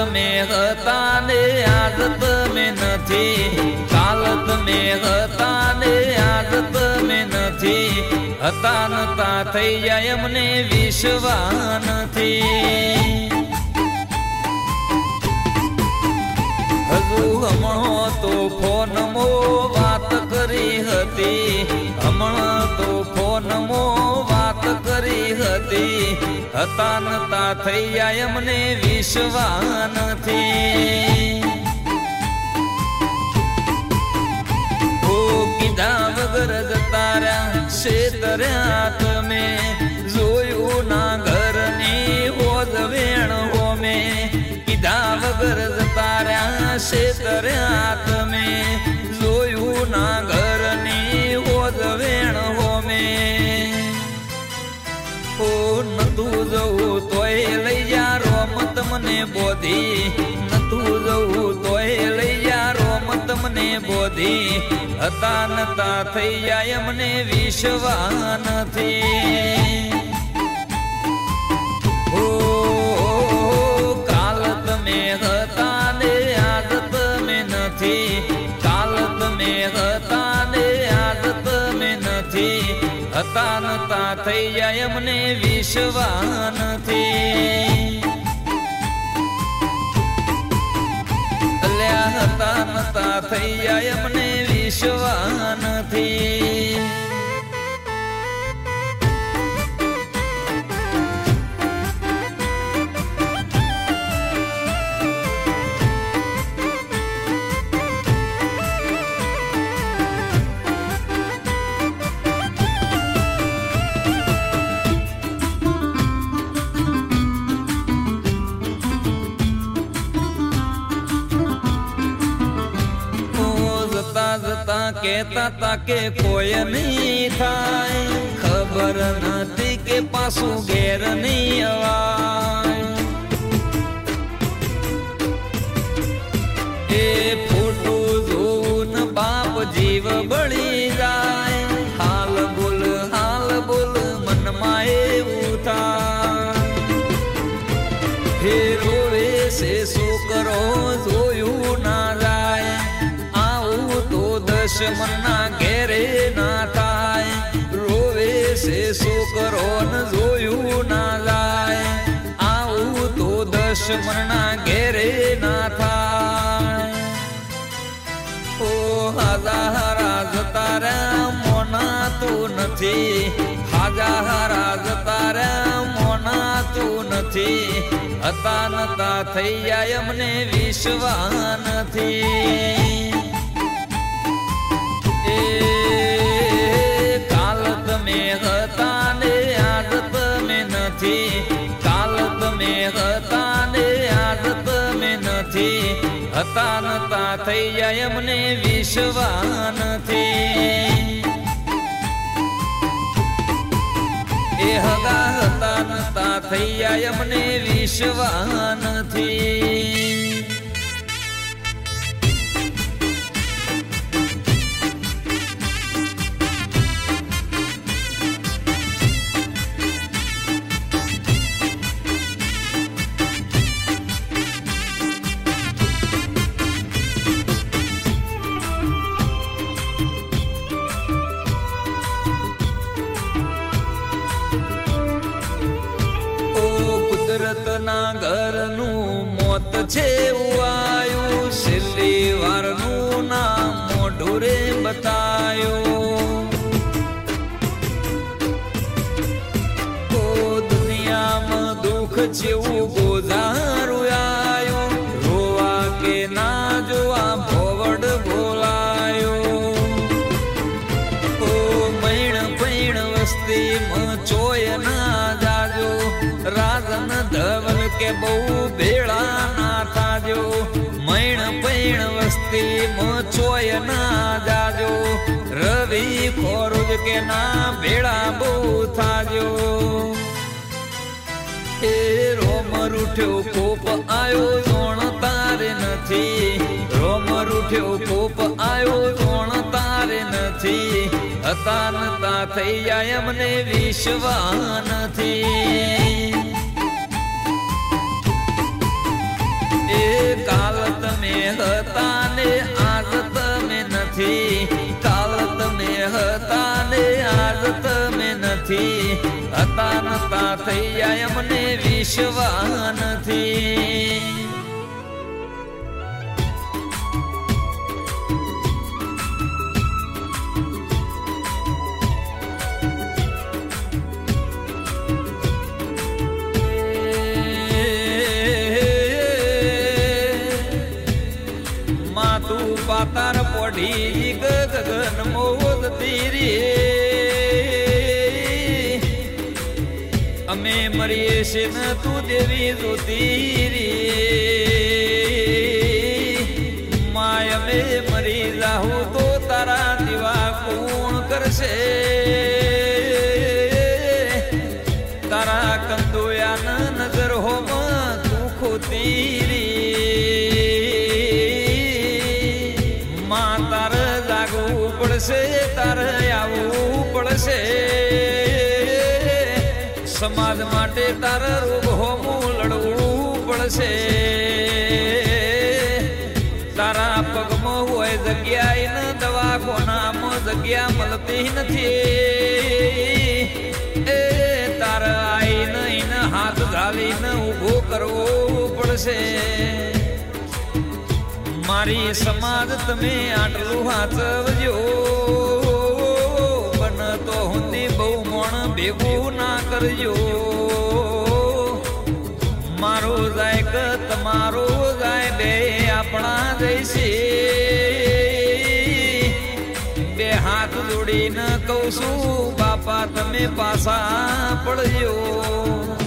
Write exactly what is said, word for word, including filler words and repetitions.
તમે હતા ને આજ તમે નથી, કાલ તમે હતા ને આજ તમે નથી, હતા નતા થઈ જાય એમને વિશ્વાસ નથી. હજુ હમણો તો ફોનમો વાત કરી હતી, હમણો તો ફોનમો વાત કરી હતી, હતા નતા થઈ જાય એમને વિશ્વાસ નથી. ઓ કીધા વગર જતા રહ્યા શેતર્યા તમે, જોયું ના ઘરની હોજ વેણ હોમે, કીધા વગર જતા રહ્યા શેતર્યા તમે, જોયું ના ઘરની હોજ વેણ હોમે. ઓ નતું જવું તોય લઈ જા રોમત મને બોધી, નતું જવું તોય લઈ જા રોમત મને બોધી, હતા નતા થઈ જાય એમને વિશ્વાસ નથી. ઓ કાલ તમે હતા ને આજ તમે નથી, કાલ તમે હતા ને આજ તમે નથી, હતા નતા થઈ જાય એમને વિશ્વાસ નથી. અલ્યા હતા નતા થઈ જાય એમને વિશ્વાસ નથી. કેતા તા કે કોઈ નહીં થાય, ખબર નથી કે પાછું ઘેર નહીં અવાય. એ ફોટું જોવું ને બાપ જીવ બળી જાય, હાલ બોલ હાલ બોલ મનમાં એવું થાય. હે રોવે છે છોકરો જોયું ના જાય, દુશ્મનના ઘેરે ના થાય. રોવે છે છોકરો ને જોયું ના જાય, આવું તો દુશ્મનના ઘેરે ના થાય. ઓ હાજા હારા જતા રહ્યા મોનાતું નથી, હાજા હારા જતા રહ્યા મોનાતું નથી, હતા નતા થઈ જાય એમને વિશ્વાસ નથી. કાલ તમે હતા ને આજ તમે નથી, કાલ તમે હતા ને આજ તમે નથી, હતા નતા થઈ જાય એમને વિશ્વાસ નથી. એ હગા હતા નતા થઈ જાય એમને વિશ્વાસ નથી. ના ઘરનું મોત છે આયું, છેલ્લી વારનું ના મોઢું રે બતાયું. ઓ દુનિયામાં દુઃખ જેવું ગોઝારું આયું, રોવા કે ના જોવા ભોવડ બોલાયો. ઓ મૈણ પૈણ વસ્તીમાં ચોય ના જાજો, રાજન ધવલ કે બહુ ભેળા ના થાજો. મૈણ પૈણ વસ્તી મોચોય ના જાજો, રવિ ખોરુજ કે ના ભેળા બહુ થાજો. એ રોમ રૂઠ્યો કોપ આયો જોણ તારે નથી, રોમ રૂઠ્યો કોપ આયો જોણ તારે નથી, હતા નતા થઈ જાય એમને વિશ્વાસ નથી. એ કાલ તમે હતા ને આજ તમે નથી, કાલ તમે હતા ને આજ તમે નથી, હતા નતા થઈ જાય મને વિશ્વાસ નથી. માતું પાતાર પોઢી ગગન મોદ તીરી, અમે મરીએ છે ન તું દેવી જોતી, માય અમે મરી જાહું તો તારા દીવા કોણ કરશે, તારા કંદોયા નજર હોમ તું ખોતી, તારે જાગવું પડશે, તારે આવવું પડશે, સમાજ માટે તારે રોગ હોમું લડવું પડશે, તારા પગમાં હોય જગ્યા એને દવાખાનામાં જગ્યા મળતી નથી, એ તારે આઈને એને હાથ ઝાલીને ઊભો કરવો પડશે. મારી સમાજ તમે આટલું હાચવજો, બન તો હુંદી બહુ મોણ ભેગું ના કરજો, મારો જાય કે તમારો જાય બે આપણા જઈશે, બે હાથ જોડીને કહું છું બાપા તમે પાછા પડજો.